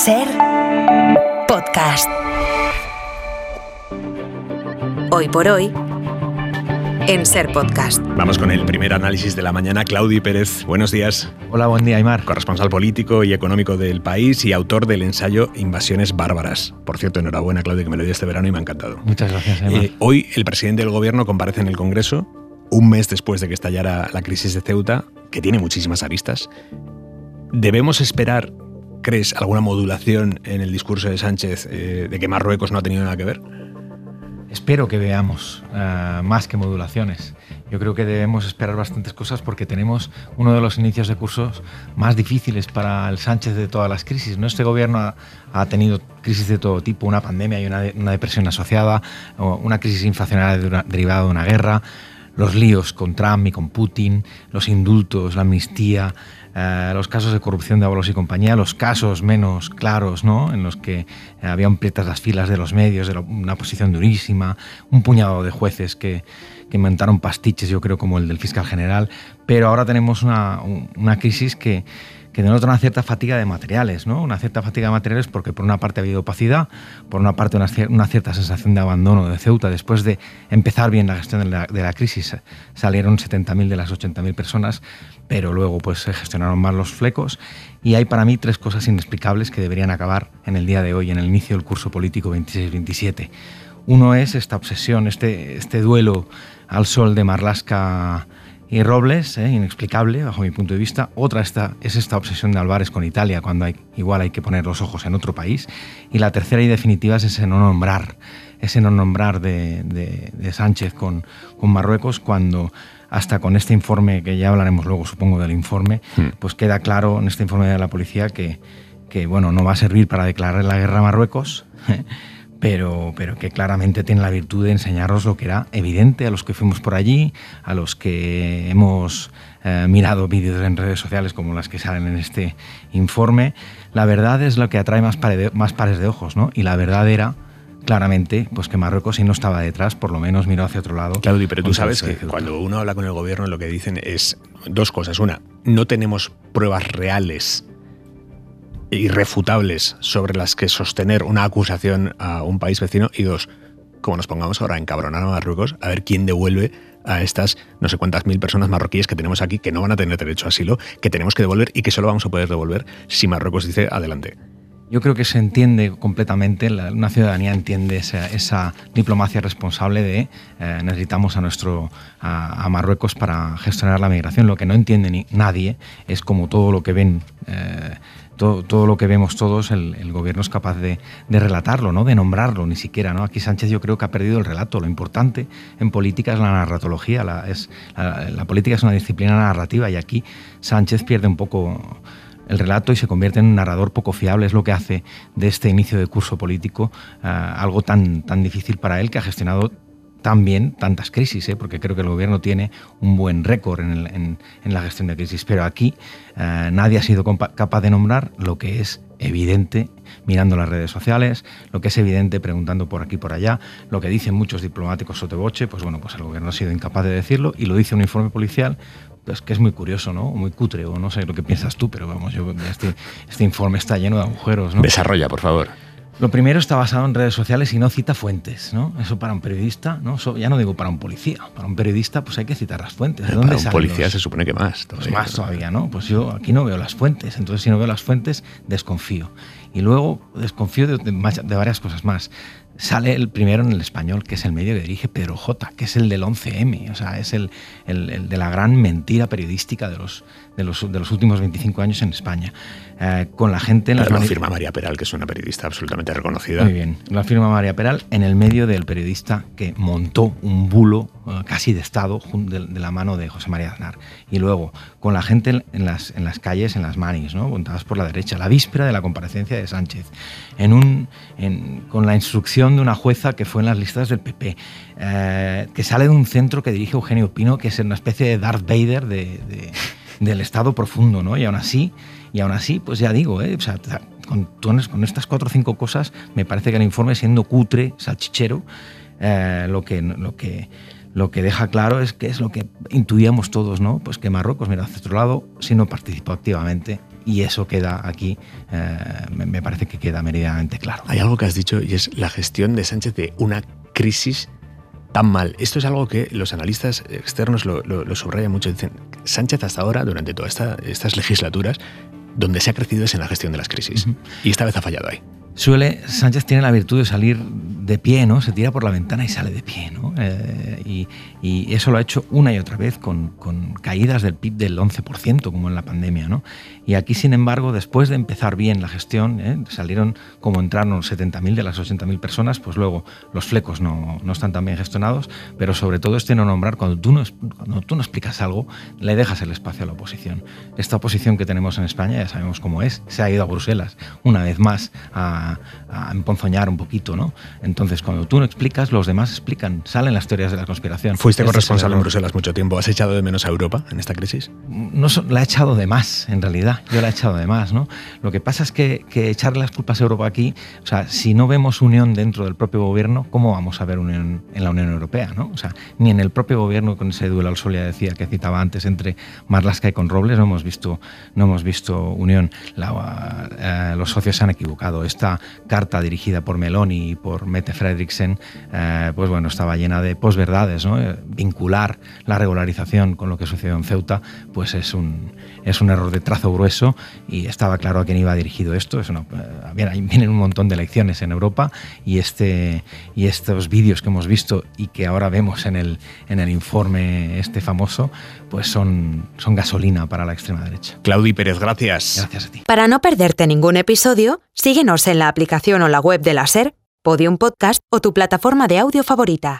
Ser Podcast. Hoy por hoy, en Ser Podcast. Vamos con el primer análisis de la mañana. Claudi Pérez, buenos días. Hola, buen día, Aimar. Corresponsal político y económico del País y autor del ensayo Invasiones Bárbaras. Por cierto, enhorabuena, Claudi, que me lo dio este verano y me ha encantado. Muchas gracias, Aimar. Hoy el presidente del gobierno comparece en el Congreso, un mes después de que estallara la crisis de Ceuta, que tiene muchísimas aristas. ¿Debemos esperar, crees, alguna modulación en el discurso de Sánchez de que Marruecos no ha tenido nada que ver? Espero que veamos más que modulaciones. Yo creo que debemos esperar bastantes cosas porque tenemos uno de los inicios de cursos más difíciles para el Sánchez de todas las crisis, ¿no? Este gobierno ha tenido crisis de todo tipo, una pandemia y una depresión asociada, una crisis inflacionaria derivada de una guerra, los líos con Trump y con Putin, los indultos, la amnistía, los casos de corrupción de Ábalos y compañía, los casos menos claros, ¿no?, en los que habían prietas las filas de los medios, de una posición durísima, un puñado de jueces que inventaron pastiches, yo creo, como el del fiscal general. Pero ahora tenemos una crisis que denota una cierta fatiga de materiales, ¿no? Una cierta fatiga de materiales porque por una parte ha habido opacidad, por una parte una cierta sensación de abandono de Ceuta. Después de empezar bien la gestión de la crisis, salieron 70.000 de las 80.000 personas, pero luego pues se gestionaron mal los flecos. Y hay para mí tres cosas inexplicables que deberían acabar en el día de hoy, en el inicio del curso político 26-27. Uno es esta obsesión, este duelo al sol de Marlaska y Robles, inexplicable bajo mi punto de vista. Otra es esta obsesión de Álvarez con Italia, cuando igual hay que poner los ojos en otro país. Y la tercera y definitiva es ese no nombrar de Sánchez con Marruecos, cuando hasta con este informe, que ya hablaremos luego, supongo, del informe, pues queda claro en este informe de la policía que bueno, no va a servir para declarar la guerra a Marruecos, pero que claramente tiene la virtud de enseñarnos lo que era evidente a los que fuimos por allí, a los que hemos mirado vídeos en redes sociales como las que salen en este informe. La verdad es lo que atrae más pares de ojos, ¿no? Y la verdad era, claramente, pues que Marruecos, si no estaba detrás, por lo menos miró hacia otro lado. Claudio, pero tú sabes que cuando uno habla con el gobierno lo que dicen es dos cosas. Una, no tenemos pruebas reales irrefutables sobre las que sostener una acusación a un país vecino. Y dos, como nos pongamos ahora a encabronar a Marruecos, a ver quién devuelve a estas no sé cuántas mil personas marroquíes que tenemos aquí, que no van a tener derecho a asilo, que tenemos que devolver y que solo vamos a poder devolver si Marruecos dice adelante. Yo creo que se entiende completamente, una ciudadanía entiende esa diplomacia responsable de necesitamos a Marruecos para gestionar la migración. Lo que no entiende nadie es como todo lo que ven, todo lo que vemos todos, el gobierno es capaz de relatarlo, ¿no?, de nombrarlo, ni siquiera, ¿no? Aquí Sánchez yo creo que ha perdido el relato. Lo importante en política es la narratología, la política es una disciplina narrativa y aquí Sánchez pierde un poco el relato y se convierte en un narrador poco fiable. Es lo que hace de este inicio de curso político algo tan difícil para él, que ha gestionado tan bien tantas crisis, porque creo que el gobierno tiene un buen récord en la gestión de crisis. Pero aquí nadie ha sido capaz de nombrar lo que es evidente mirando las redes sociales, lo que es evidente preguntando por aquí y por allá, lo que dicen muchos diplomáticos sotto voce. Pues bueno, pues el gobierno ha sido incapaz de decirlo y lo dice un informe policial, pues que es muy curioso, ¿no? Muy cutre, o no sé lo que piensas tú, pero vamos, este informe está lleno de agujeros, ¿no? Desarrolla, por favor. Lo primero está basado en redes sociales y no cita fuentes, ¿no? Eso para un periodista, ¿no? Eso ya no digo para un policía. Para un periodista, pues hay que citar las fuentes. ¿De dónde para un policía se supone que más. Pues más todavía, ¿no? Pues yo aquí no veo las fuentes. Entonces, si no veo las fuentes, desconfío. Y luego desconfío de varias cosas más. Sale el primero en El Español, que es el medio que dirige Pedro J., que es el del 11M, o sea, es el de la gran mentira periodística de los últimos 25 años en España. Con la gente en lo firma María Peral, que es una periodista absolutamente reconocida. Muy bien, lo firma María Peral en el medio del periodista que montó un bulo casi de Estado de la mano de José María Aznar. Y luego, con la gente en las calles, en las manis, ¿no?, montadas por la derecha, la víspera de la comparecencia de Sánchez, con la instrucción de una jueza que fue en las listas del PP, que sale de un centro que dirige Eugenio Pino, que es una especie de Darth Vader del Estado profundo, ¿no? Y aún así, pues ya digo, o sea, con estas 4 o 5 cosas, me parece que el informe, siendo cutre, salchichero, lo que lo que deja claro es que es lo que intuíamos todos, ¿no? Pues que Marruecos mira hacia otro lado si no participó activamente, y eso queda aquí, me parece que queda meridianamente claro. Hay algo que has dicho y es la gestión de Sánchez de una crisis tan mal. Esto es algo que los analistas externos lo subrayan mucho. Dicen, Sánchez hasta ahora, durante todas estas legislaturas, donde se ha crecido es en la gestión de las crisis. Uh-huh. Y esta vez ha fallado ahí. Sánchez tiene la virtud de salir de pie, ¿no? Se tira por la ventana y sale de pie, ¿no? Y eso lo ha hecho una y otra vez con caídas del PIB del 11%, como en la pandemia, ¿no? Y aquí, sin embargo, después de empezar bien la gestión, salieron como entraron 70.000 de las 80.000 personas, pues luego los flecos no están tan bien gestionados, pero sobre todo no nombrar, cuando tú no explicas algo, le dejas el espacio a la oposición. Esta oposición que tenemos en España, ya sabemos cómo es, se ha ido a Bruselas una vez más a emponzoñar un poquito, ¿no? Entonces, cuando tú no explicas, los demás explican, salen las teorías de la conspiración. Fuiste corresponsal en Bruselas mucho tiempo. ¿Has echado de menos a Europa en esta crisis? No, la he echado de más, en realidad. Yo la he echado de más, ¿no? Lo que pasa es que echarle las culpas a Europa aquí, o sea, si no vemos unión dentro del propio gobierno, ¿cómo vamos a ver unión en la Unión Europea, ¿no? O sea, ni en el propio gobierno, con ese duelo al sol, ya decía, que citaba antes, entre Marlaska y con Robles, no hemos visto unión. Los socios se han equivocado. Esta carta dirigida por Meloni y por Mette Frederiksen, pues bueno, estaba llena de posverdades, ¿no? Vincular la regularización con lo que sucedió en Ceuta, pues es un error de trazo grueso, y estaba claro a quién iba dirigido esto. Vienen un montón de elecciones en Europa, y estos vídeos que hemos visto y que ahora vemos en el informe famoso, pues son gasolina para la extrema derecha. Claudi Pérez, gracias. Gracias a ti. Para no perderte ningún episodio, síguenos en la aplicación o la web de la SER, Podium Podcast o tu plataforma de audio favorita.